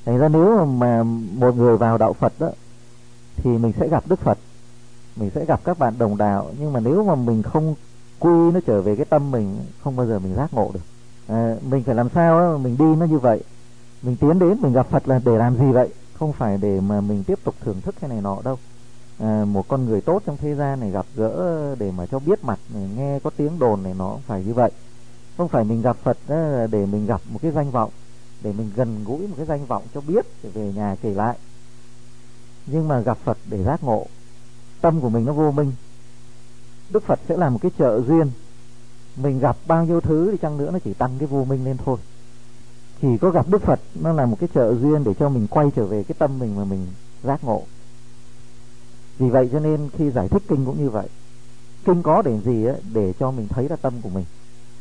Thành ra nếu mà một người vào đạo Phật đó thì mình sẽ gặp Đức Phật, mình sẽ gặp các bạn đồng đạo, nhưng mà nếu mà mình không quy nó trở về cái tâm mình, không bao giờ mình giác ngộ được. Mình phải làm sao đó, mình đi nó như vậy, mình tiến đến mình gặp Phật là để làm gì vậy? Không phải để mà mình tiếp tục thưởng thức cái này nọ đâu. Một con người tốt trong thế gian này gặp gỡ để mà cho biết mặt, nghe có tiếng đồn này nó không phải như vậy. Không phải mình gặp Phật để mình gặp một cái danh vọng, để mình gần gũi một cái danh vọng cho biết để về nhà kể lại. Nhưng mà gặp Phật để giác ngộ, tâm của mình nó vô minh. Đức Phật sẽ là một cái trợ duyên. Mình gặp bao nhiêu thứ thì chăng nữa nó chỉ tăng cái vô minh lên thôi. Chỉ có gặp Đức Phật nó là một cái trợ duyên để cho mình quay trở về cái tâm mình mà mình giác ngộ. Vì vậy cho nên khi giải thích kinh cũng như vậy. Kinh có để gì ấy? Để cho mình thấy ra tâm của mình.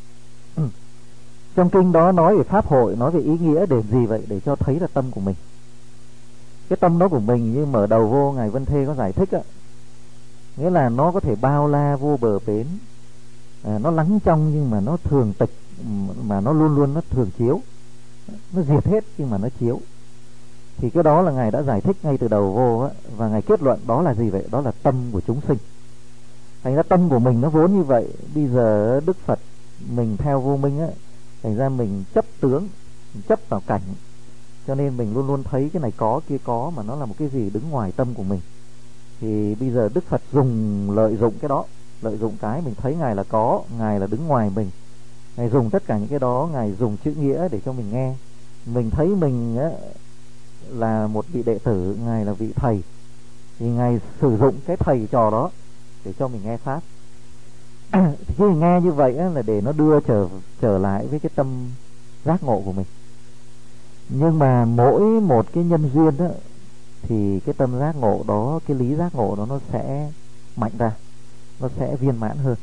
Trong kinh đó nói về pháp hội, nói về ý nghĩa để gì vậy? Để cho thấy ra tâm của mình. Cái tâm đó của mình như mở đầu vô Ngài Vân Thê có giải thích á, nghĩa là nó có thể bao la vô bờ bến, nó lắng trong nhưng mà nó thường tịch, mà nó luôn luôn nó thường chiếu, nó diệt hết nhưng mà nó chiếu. Thì cái đó là Ngài đã giải thích ngay từ đầu vô á, và Ngài kết luận đó là gì vậy? Đó là tâm của chúng sinh. Thành ra tâm của mình nó vốn như vậy. Bây giờ Đức Phật mình theo vô minh á, thành ra mình chấp tướng, mình chấp vào cảnh, cho nên mình luôn luôn thấy cái này có kia có, mà nó là một cái gì đứng ngoài tâm của mình. Thì bây giờ Đức Phật lợi dụng cái đó, lợi dụng cái mình thấy Ngài là có, Ngài là đứng ngoài mình. Ngài dùng tất cả những cái đó, Ngài dùng chữ nghĩa để cho mình nghe. Mình thấy mình á, là một vị đệ tử, Ngài là vị thầy, thì Ngài sử dụng cái thầy trò đó để cho mình nghe pháp. Thì khi mình nghe như vậy á, là để nó đưa trở lại với cái tâm giác ngộ của mình. Nhưng mà mỗi một cái nhân duyên đó, thì cái tâm giác ngộ đó, cái lý giác ngộ đó nó sẽ mạnh ra, nó sẽ viên mãn hơn,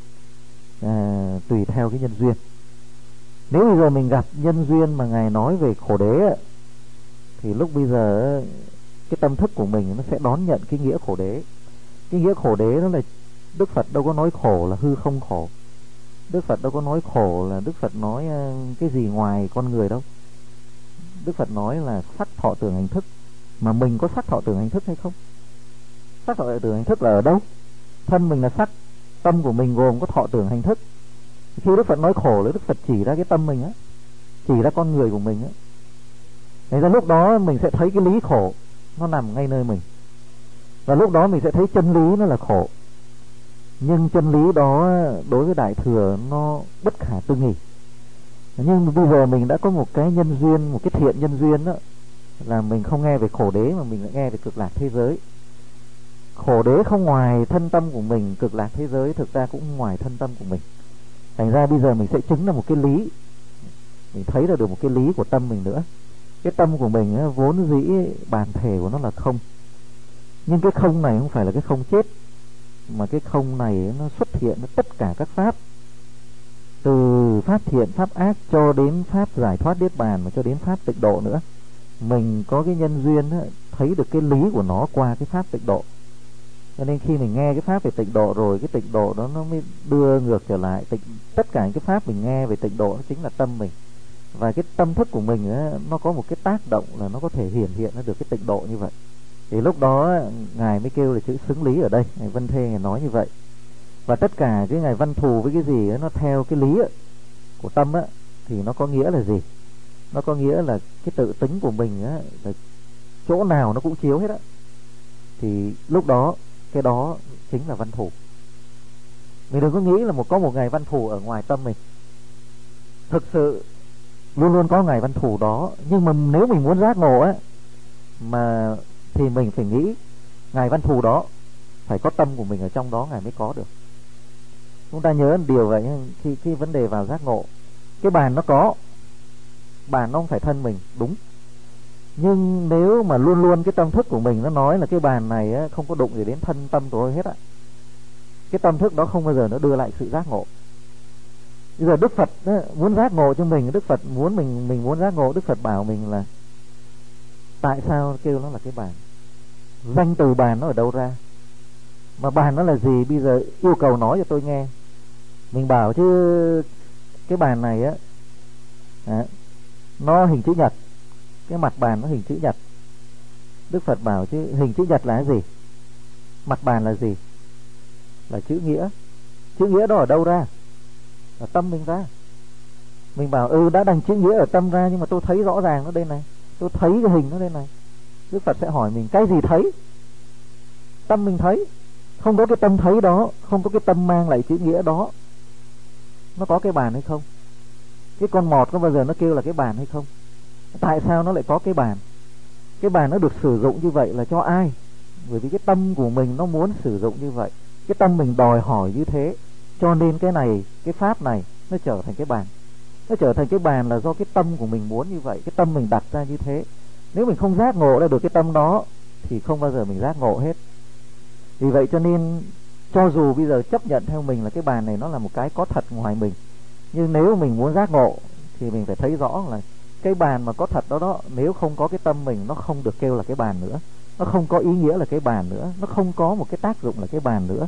tùy theo cái nhân duyên. Nếu bây giờ mình gặp nhân duyên mà Ngài nói về khổ đế, thì lúc bây giờ cái tâm thức của mình nó sẽ đón nhận cái nghĩa khổ đế. Cái nghĩa khổ đế đó là Đức Phật đâu có nói khổ là hư không khổ. Đức Phật đâu có nói khổ là Đức Phật nói cái gì ngoài con người đâu. Đức Phật nói là sắc thọ tưởng hành thức. Mà mình có sắc thọ tưởng hành thức hay không? Sắc thọ tưởng hành thức là ở đâu? Thân mình là sắc, tâm của mình gồm có thọ tưởng hành thức. Khi Đức Phật nói khổ là Đức Phật chỉ ra cái tâm mình á, chỉ ra con người của mình á. Thế ra lúc đó mình sẽ thấy cái lý khổ nó nằm ngay nơi mình. Và lúc đó mình sẽ thấy chân lý nó là khổ. Nhưng chân lý đó đối với Đại Thừa nó bất khả tư nghì. Nhưng bây giờ mình đã có một cái nhân duyên, một cái thiện nhân duyên đó, là mình không nghe về khổ đế mà mình lại nghe về cực lạc thế giới. Khổ đế không ngoài thân tâm của mình, cực lạc thế giới thực ra cũng ngoài thân tâm của mình. Thành ra bây giờ mình sẽ chứng ra một cái lý, mình thấy được một cái lý của tâm mình nữa. Cái tâm của mình vốn dĩ bản thể của nó là không. Nhưng cái không này không phải là cái không chết, mà cái không này nó xuất hiện với tất cả các pháp, từ pháp thiện, pháp ác cho đến pháp giải thoát niết bàn, mà cho đến pháp tịnh độ nữa. Mình có cái nhân duyên thấy được cái lý của nó qua cái pháp tịnh độ. Cho nên khi mình nghe cái pháp về tịnh độ rồi, cái tịnh độ đó nó mới đưa ngược trở lại. Tất cả những cái pháp mình nghe về tịnh độ nó chính là tâm mình. Và cái tâm thức của mình nó có một cái tác động là nó có thể hiển hiện nó được cái tịnh độ như vậy. Thì lúc đó Ngài mới kêu là chữ xứng lý ở đây. Ngài Vân Thê Ngài nói như vậy. Và tất cả cái Ngài văn thù với cái gì nó theo cái lý của tâm thì nó có nghĩa là gì? Nó có nghĩa là cái tự tính của mình là chỗ nào nó cũng chiếu hết á. Thì lúc đó cái đó chính là văn thù. Mình đừng có nghĩ là có một Ngài văn thù ở ngoài tâm mình. Thực sự luôn luôn có Ngài văn thù đó. Nhưng mà nếu mình muốn giác ngộ mà thì mình phải nghĩ Ngài văn thù đó phải có tâm của mình ở trong đó Ngài mới có được. Chúng ta nhớ một điều vậy, khi vấn đề vào giác ngộ, cái bàn nó có, bàn nó không phải thân mình, đúng. Nhưng nếu mà luôn luôn cái tâm thức của mình nó nói là cái bàn này không có đụng gì đến thân tâm của tôi hết cái tâm thức đó không bao giờ nó đưa lại sự giác ngộ. Bây giờ Đức Phật muốn giác ngộ cho mình, Đức Phật muốn mình muốn giác ngộ, Đức Phật bảo mình là tại sao kêu nó là cái bàn? Danh từ bàn nó ở đâu ra? Mà bàn nó là gì? Bây giờ yêu cầu nói cho tôi nghe. Mình bảo chứ cái bàn này nó hình chữ nhật, cái mặt bàn nó hình chữ nhật. Đức Phật bảo chứ hình chữ nhật là cái gì? Mặt bàn là gì? Là chữ nghĩa. Chữ nghĩa đó ở đâu ra? Ở tâm mình ra. Mình bảo đã đằng chữ nghĩa ở tâm ra, nhưng mà tôi thấy rõ ràng nó đây này, tôi thấy cái hình nó đây này. Đức Phật sẽ hỏi mình cái gì thấy? Tâm mình thấy. Không có cái tâm thấy đó, không có cái tâm mang lại chữ nghĩa đó, nó có cái bàn hay không? Cái con mọt có bao giờ nó kêu là cái bàn hay không? Tại sao nó lại có cái bàn? Cái bàn nó được sử dụng như vậy là cho ai? Bởi vì cái tâm của mình nó muốn sử dụng như vậy, cái tâm mình đòi hỏi như thế, cho nên cái này, cái pháp này nó trở thành cái bàn. Nó trở thành cái bàn là do cái tâm của mình muốn như vậy, cái tâm mình đặt ra như thế. Nếu mình không giác ngộ ra được cái tâm đó thì không bao giờ mình giác ngộ hết. Vì vậy cho nên cho dù bây giờ chấp nhận theo mình là cái bàn này nó là một cái có thật ngoài mình, nhưng nếu mình muốn giác ngộ thì mình phải thấy rõ là cái bàn mà có thật đó, nếu không có cái tâm mình, nó không được kêu là cái bàn nữa, nó không có ý nghĩa là cái bàn nữa, nó không có một cái tác dụng là cái bàn nữa.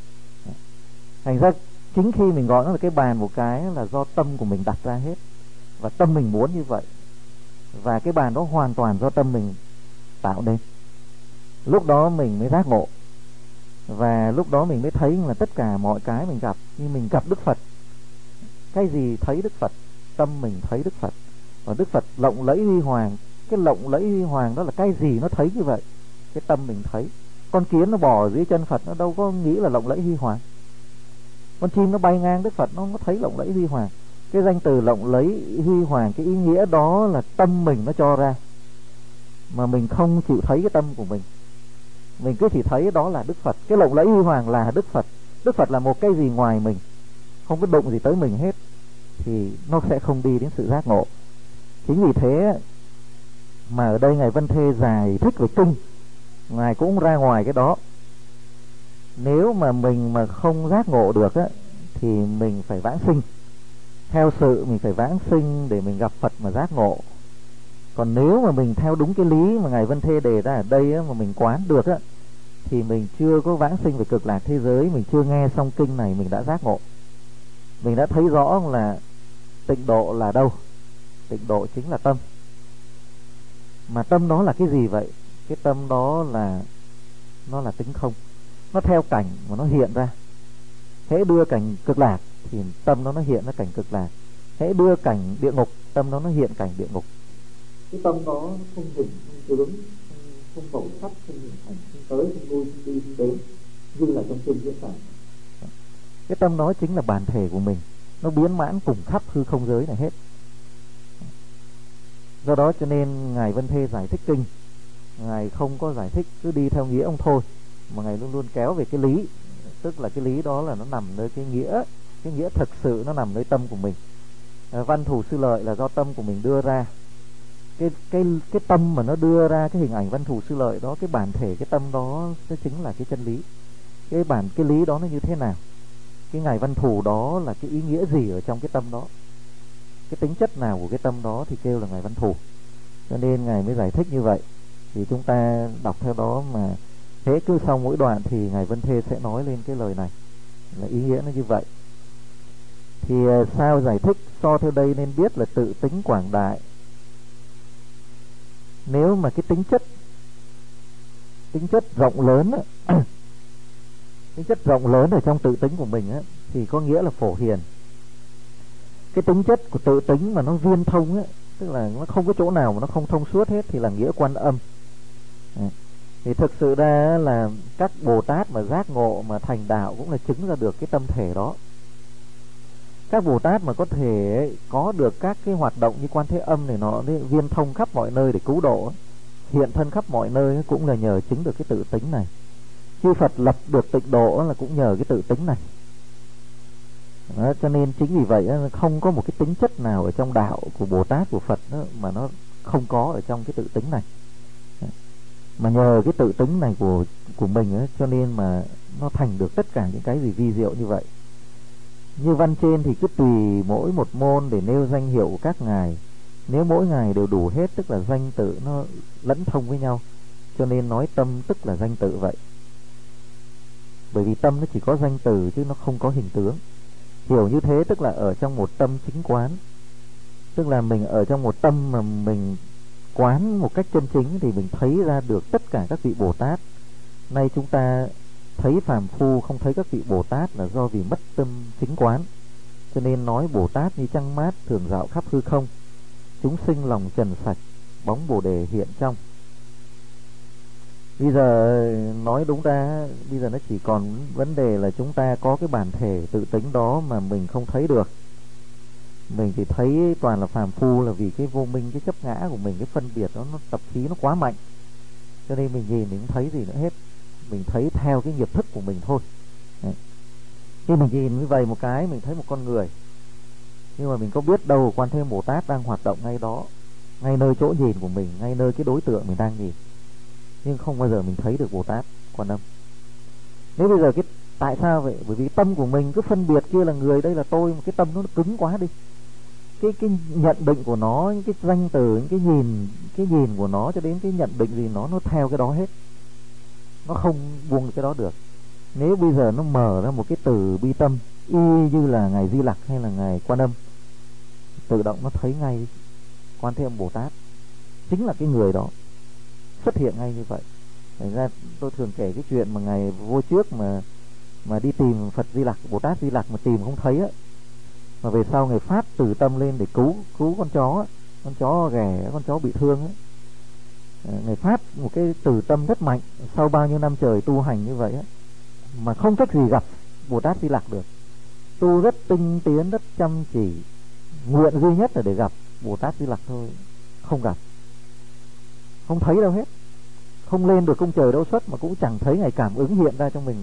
Thành ra chính khi mình gọi nó là cái bàn một cái là do tâm của mình đặt ra hết, và tâm mình muốn như vậy, và cái bàn đó hoàn toàn do tâm mình tạo nên. Lúc đó mình mới giác ngộ, và lúc đó mình mới thấy là tất cả mọi cái mình gặp, như mình gặp Đức Phật, cái gì thấy Đức Phật? Tâm mình thấy Đức Phật. Và Đức Phật lộng lẫy huy hoàng, cái lộng lẫy huy hoàng đó là cái gì nó thấy như vậy? Cái tâm mình thấy. Con kiến nó bò dưới chân Phật, nó đâu có nghĩ là lộng lẫy huy hoàng. Con chim nó bay ngang Đức Phật, nó thấy lộng lẫy huy hoàng. Cái danh từ lộng lẫy huy hoàng, cái ý nghĩa đó là tâm mình nó cho ra, mà mình không chịu thấy cái tâm của mình. Mình cứ chỉ thấy đó là Đức Phật. Cái lộng lẫy huy hoàng là Đức Phật. Đức Phật là một cái gì ngoài mình, không có đụng gì tới mình hết, thì nó sẽ không đi đến sự giác ngộ. Chính vì thế mà ở đây Ngài Văn Thê giải thích về kinh, Ngài cũng ra ngoài cái đó. Nếu mà mình mà không giác ngộ được á, thì mình phải vãng sinh. Theo sự mình phải vãng sinh để mình gặp Phật mà giác ngộ. Còn nếu mà mình theo đúng cái lý mà Ngài Văn Thê đề ra ở đây á, mà mình quán được á, thì mình chưa có vãng sinh về cực lạc thế giới, mình chưa nghe xong kinh này mình đã giác ngộ. Mình đã thấy rõ là tịnh độ là đâu? Tịnh độ chính là tâm. Mà tâm đó là cái gì vậy? Cái tâm đó là nó là tính không. Nó theo cảnh mà nó hiện ra. Hễ đưa cảnh cực lạc thì tâm nó hiện ra cảnh cực lạc. Hễ đưa cảnh địa ngục, tâm nó hiện cảnh địa ngục. Cái tâm đó không hình, không tướng, không màu sắc, không hình thành, không tới, không lui, không đi, không đến, như là trong kinh diễn tả. Cái tâm đó chính là bản thể của mình, nó biến mãn cùng khắp hư không giới này hết. Do đó cho nên Ngài Văn Thê giải thích kinh, Ngài không có giải thích cứ đi theo nghĩa ông thôi, mà Ngài luôn luôn kéo về cái lý. Tức là cái lý đó là nó nằm nơi cái nghĩa thực sự nó nằm nơi tâm của mình. Văn thù sư lợi là do tâm của mình đưa ra. Cái tâm mà nó đưa ra cái hình ảnh văn thù sư lợi đó, cái bản thể cái tâm đó nó chính là cái chân lý. Cái lý đó nó như thế nào? Cái Ngài Văn Thù đó là cái ý nghĩa gì ở trong cái tâm đó? Cái tính chất nào của cái tâm đó thì kêu là Ngài Văn Thù. Cho nên Ngài mới giải thích như vậy. Thì chúng ta đọc theo đó mà thế cứ sau mỗi đoạn thì Ngài Văn Thê sẽ nói lên cái lời này, là ý nghĩa nó như vậy. Thì sao giải thích? So theo đây nên biết là tự tính quảng đại. Nếu mà cái tính chất rộng lớn á, tính chất rộng lớn ở trong tự tính của mình á, thì có nghĩa là phổ hiền. Cái tính chất của tự tính mà nó viên thông á, tức là nó không có chỗ nào mà nó không thông suốt hết, thì là nghĩa Quan Âm. Thì thực sự ra là các Bồ Tát mà giác ngộ mà thành đạo cũng là chứng ra được cái tâm thể đó. Các Bồ Tát mà có thể có được các cái hoạt động như Quan Thế Âm này nó viên thông khắp mọi nơi để cứu độ, hiện thân khắp mọi nơi, cũng là nhờ chứng được cái tự tính này. Chư Phật lập được tịnh độ là cũng nhờ cái tự tính này. Đó, cho nên chính vì vậy không có một cái tính chất nào ở trong đạo của Bồ Tát, của Phật đó, mà nó không có ở trong cái tự tính này. Mà nhờ cái tự tính này của mình ấy, cho nên mà nó thành được tất cả những cái gì vi diệu như vậy. Như văn trên thì cứ tùy mỗi một môn để nêu danh hiệu của các ngài. Nếu mỗi ngài đều đủ hết, tức là danh tự nó lẫn thông với nhau, cho nên nói tâm tức là danh tự vậy. Bởi vì tâm nó chỉ có danh từ chứ nó không có hình tướng. Hiểu như thế tức là ở trong một tâm chính quán. Tức là mình ở trong một tâm mà mình quán một cách chân chính thì mình thấy ra được tất cả các vị Bồ Tát. Nay chúng ta thấy phàm phu không thấy các vị Bồ Tát là do vì mất tâm chính quán. Cho nên nói Bồ Tát như trăng mát thường dạo khắp hư không, chúng sinh lòng trần sạch, bóng Bồ Đề hiện trong. Bây giờ nói đúng ra, bây giờ nó chỉ còn vấn đề là chúng ta có cái bản thể tự tính đó mà mình không thấy được. Mình chỉ thấy toàn là phàm phu là vì cái vô minh, cái chấp ngã của mình, cái phân biệt đó, nó tập khí nó quá mạnh. Cho nên mình nhìn mình không thấy gì nữa hết. Mình thấy theo cái nghiệp thức của mình thôi. Đấy. Khi mình nhìn như vậy một cái, mình thấy một con người, nhưng mà mình có biết đâu Quan Thế Âm Bồ Tát đang hoạt động ngay đó, ngay nơi chỗ nhìn của mình, ngay nơi cái đối tượng mình đang nhìn. Nhưng không bao giờ mình thấy được Bồ Tát Quan Âm. Nếu bây giờ tại sao vậy? Bởi vì tâm của mình cứ phân biệt kia là người, đây là tôi, mà cái tâm nó cứng quá đi. Cái nhận định của nó, những cái danh từ, những cái nhìn của nó cho đến cái nhận định gì nó theo cái đó hết. Nó không buông cái đó được. Nếu bây giờ nó mở ra một cái từ bi tâm y như là ngài Di Lặc hay là ngài Quan Âm, tự động nó thấy ngay Quan Thế Âm Bồ Tát chính là cái người đó xuất hiện ngay như vậy. Thành ra tôi thường kể cái chuyện mà ngày vô trước mà đi tìm Phật Di Lặc, Bồ Tát Di Lặc mà tìm không thấy á, mà về sau ngày phát từ tâm lên để cứu con chó á, con chó ghẻ, con chó bị thương á. Ngày phát một cái từ tâm rất mạnh, sau bao nhiêu năm trời tu hành như vậy á, mà không cách gì gặp Bồ Tát Di Lặc được. Tu rất tinh tiến, rất chăm chỉ, nguyện duy nhất là để gặp Bồ Tát Di Lặc thôi. Không gặp, không thấy đâu hết. Không lên được cung trời đâu xuất mà cũng chẳng thấy ngày cảm ứng hiện ra trong mình.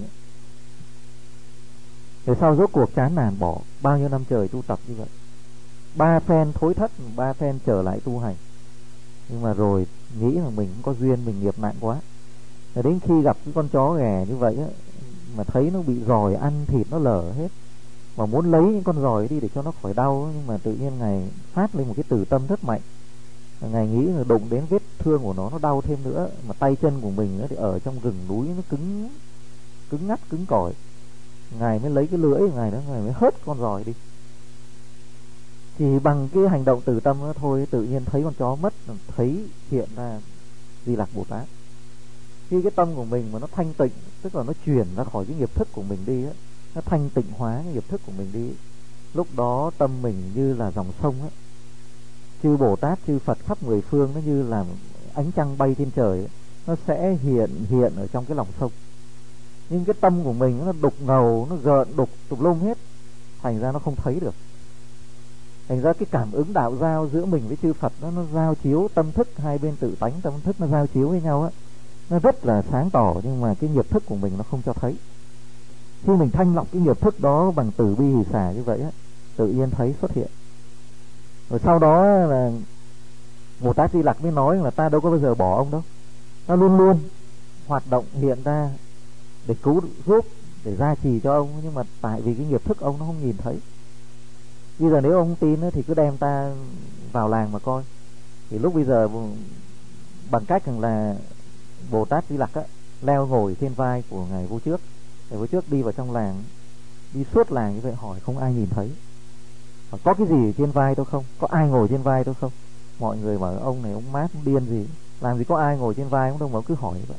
Rồi sau rốt cuộc chán nản bỏ, bao nhiêu năm trời tu tập như vậy, 3 phen thối thất, 3 phen trở lại tu hành. Nhưng mà rồi nghĩ là mình cũng có duyên, mình nghiệp nặng quá. Rồi đến khi gặp cái con chó ghẻ như vậy á, mà thấy nó bị giòi ăn thịt nó lở hết, mà muốn lấy những con giòi đi để cho nó khỏi đau, nhưng mà tự nhiên Ngài phát lên một cái từ tâm rất mạnh. Ngài nghĩ là đụng đến vết thương của nó đau thêm nữa, mà tay chân của mình thì ở trong rừng núi nó cứng ngắt, cứng cỏi. Ngài mới lấy cái lưỡi của Ngài đó, Ngài mới hớt con giòi đi. Chỉ bằng cái hành động từ tâm đó thôi, tự nhiên thấy con chó mất, thấy hiện ra Di Lặc Bồ Tát. Khi cái tâm của mình mà nó thanh tịnh, tức là nó chuyển ra khỏi cái nghiệp thức của mình đi á, nó thanh tịnh hóa cái nghiệp thức của mình đi, lúc đó tâm mình như là dòng sông á, chư Bồ Tát, chư Phật khắp mười phương nó như là ánh trăng bay trên trời ấy, nó sẽ hiện ở trong cái lòng sông. Nhưng cái tâm của mình nó đục ngầu, nó gợn đục tùm lum hết, thành ra nó không thấy được. Thành ra cái cảm ứng đạo giao giữa mình với chư Phật nó giao chiếu tâm thức, hai bên tự tánh tâm thức nó giao chiếu với nhau á, nó rất là sáng tỏ, nhưng mà cái nghiệp thức của mình nó không cho thấy. Khi mình thanh lọc cái nghiệp thức đó bằng từ bi hỷ xả như vậy á, tự nhiên thấy xuất hiện. Rồi sau đó là Bồ Tát Di Lặc mới nói là ta đâu có bao giờ bỏ ông đâu, nó luôn luôn hoạt động hiện ra để cứu giúp, để gia trì cho ông. Nhưng mà tại vì cái nghiệp thức ông nó không nhìn thấy. Bây giờ nếu ông không tin thì cứ đem ta vào làng mà coi. Thì lúc bây giờ bằng cách rằng là Bồ Tát Di Lặc á, leo ngồi trên vai của ngài vô trước. Ngài vô trước đi vào trong làng, đi suốt làng như vậy, hỏi không ai nhìn thấy. Có cái gì ở trên vai tôi không? Có ai ngồi trên vai tôi không? Mọi người bảo ông này ông mát, ông điên gì, làm gì có ai ngồi trên vai ông đâu mà ông cứ hỏi vậy.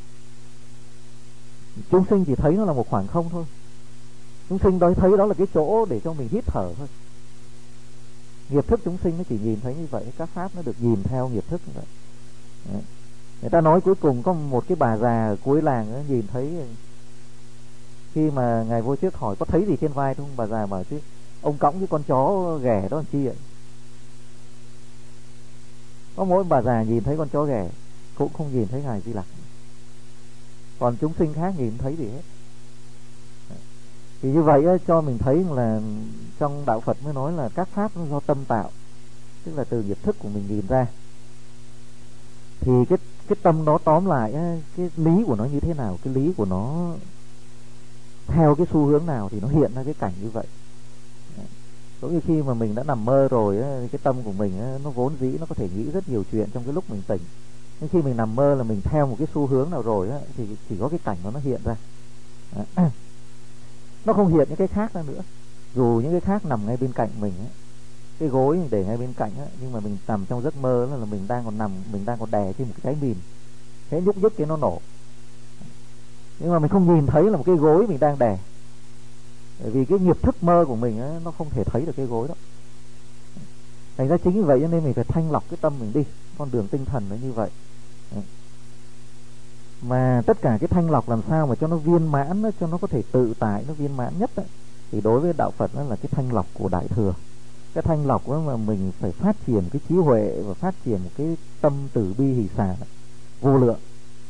Chúng sinh chỉ thấy nó là một khoảng không thôi. Chúng sinh đó thấy đó là cái chỗ để cho mình hít thở thôi. Nghiệp thức chúng sinh nó chỉ nhìn thấy như vậy, các pháp nó được nhìn theo nghiệp thức như vậy. Đấy. Người ta nói cuối cùng có một cái bà già ở cuối làng đó, nhìn thấy, khi mà ngài vô trước hỏi có thấy gì trên vai không, bà già bảo chứ ông cõng cái con chó ghẻ đó làm chi vậy. Có mỗi bà già nhìn thấy con chó ghẻ, cũng không nhìn thấy ngài Di Lặc, còn chúng sinh khác nhìn thấy gì hết. Thì như vậy cho mình thấy là trong đạo Phật mới nói là các pháp nó do tâm tạo, tức là từ nghiệp thức của mình nhìn ra. Thì cái tâm đó tóm lại cái lý của nó như thế nào, cái lý của nó theo cái xu hướng nào thì nó hiện ra cái cảnh như vậy. Giống như khi mà mình đã nằm mơ rồi cái tâm của mình nó vốn dĩ nó có thể nghĩ rất nhiều chuyện trong cái lúc mình tỉnh. Nhưng khi mình nằm mơ là mình theo một cái xu hướng nào rồi thì chỉ có cái cảnh đó nó hiện ra. Nó không hiện những cái khác ra nữa, dù những cái khác nằm ngay bên cạnh mình cái gối để ngay bên cạnh á, nhưng mà mình nằm trong giấc mơ là mình đang còn nằm, mình đang còn đè trên một cái trái mìn, thế nhúc nhích cái nó nổ, nhưng mà mình không nhìn thấy là một cái gối mình đang đè, bởi vì cái nghiệp thức mơ của mình á, nó không thể thấy được cái gối đó. Thành ra chính vì vậy cho nên mình phải thanh lọc cái tâm mình đi, con đường tinh thần nó như vậy. Mà tất cả cái thanh lọc làm sao mà cho nó viên mãn, cho nó có thể tự tại, nó viên mãn nhất ấy, thì đối với đạo Phật đó là cái thanh lọc của Đại Thừa. Cái thanh lọc đó mà mình phải phát triển cái trí huệ và phát triển một cái tâm từ bi hỷ xả vô lượng,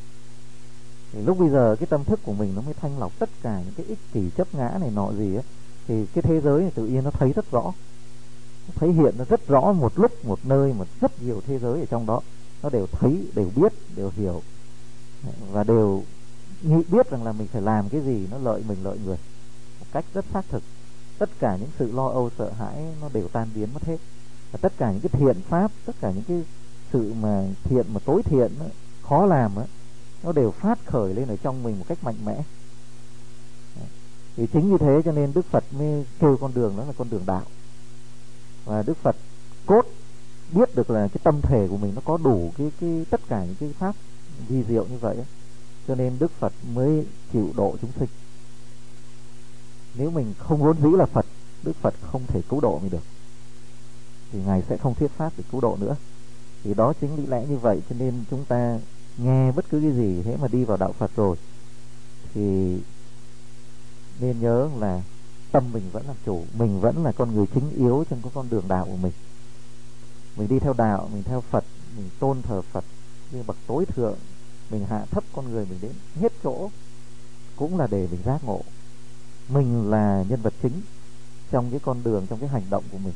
thì lúc bây giờ cái tâm thức của mình nó mới thanh lọc tất cả những cái ích kỷ chấp ngã này nọ gì ấy, thì cái thế giới này tự nhiên nó thấy rất rõ, nó thấy hiện nó rất rõ, một lúc một nơi, một rất nhiều thế giới ở trong đó, nó đều thấy, đều biết, đều hiểu, và đều biết rằng là mình phải làm cái gì nó lợi mình lợi người một cách rất xác thực. Tất cả những sự lo âu sợ hãi nó đều tan biến mất hết, và tất cả những cái thiện pháp, tất cả những cái sự mà thiện mà tối thiện đó, khó làm đó, nó đều phát khởi lên ở trong mình một cách mạnh mẽ. Thì chính như thế cho nên Đức Phật mới kêu con đường đó là con đường đạo, và Đức Phật cốt biết được là cái tâm thể của mình nó có đủ cái tất cả những cái pháp vi diệu như vậy, cho nên Đức Phật mới chịu độ chúng sinh. Nếu mình không vốn dĩ là Phật, Đức Phật không thể cứu độ mình được, thì Ngài sẽ không thuyết pháp để cứu độ nữa. Thì đó chính lý lẽ như vậy, cho nên chúng ta nghe bất cứ cái gì thế mà đi vào đạo Phật rồi thì nên nhớ là tâm mình vẫn làm chủ, mình vẫn là con người chính yếu trong cái con đường đạo của mình. Mình đi theo đạo, mình theo Phật, mình tôn thờ Phật như bậc tối thượng, mình hạ thấp con người mình đến hết chỗ cũng là để mình giác ngộ mình là nhân vật chính trong cái con đường, trong cái hành động của mình.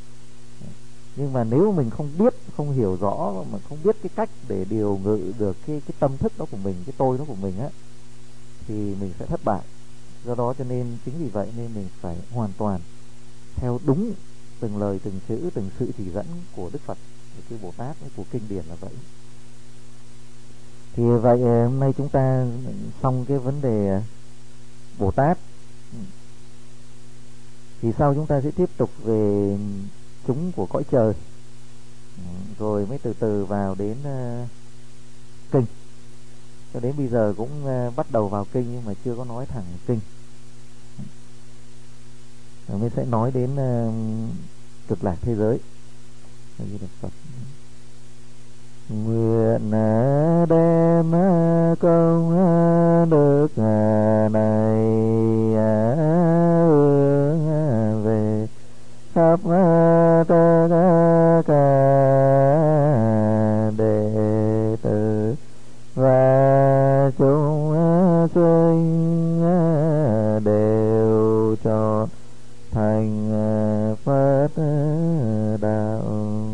Nhưng mà nếu mình không biết, không hiểu rõ, mà không biết cái cách để điều ngự được cái tâm thức đó của mình, cái tôi đó của mình á, thì mình sẽ thất bại. Do đó cho nên chính vì vậy nên mình phải hoàn toàn theo đúng từng lời, từng chữ, từng sự chỉ dẫn của Đức Phật, của Bồ Tát, của kinh điển là vậy. Thì vậy hôm nay chúng ta xong cái vấn đề Bồ Tát, thì sau chúng ta sẽ tiếp tục về chúng của cõi trời, rồi mới từ từ vào đến kinh. Cho đến bây giờ cũng bắt đầu vào kinh nhưng mà chưa có nói thẳng kinh, rồi mới sẽ nói đến cực lạc thế giới. Phật nguyện đem công đức này về khắp tất cả đệ tử và chúng sinh đều cho thành Phật đạo.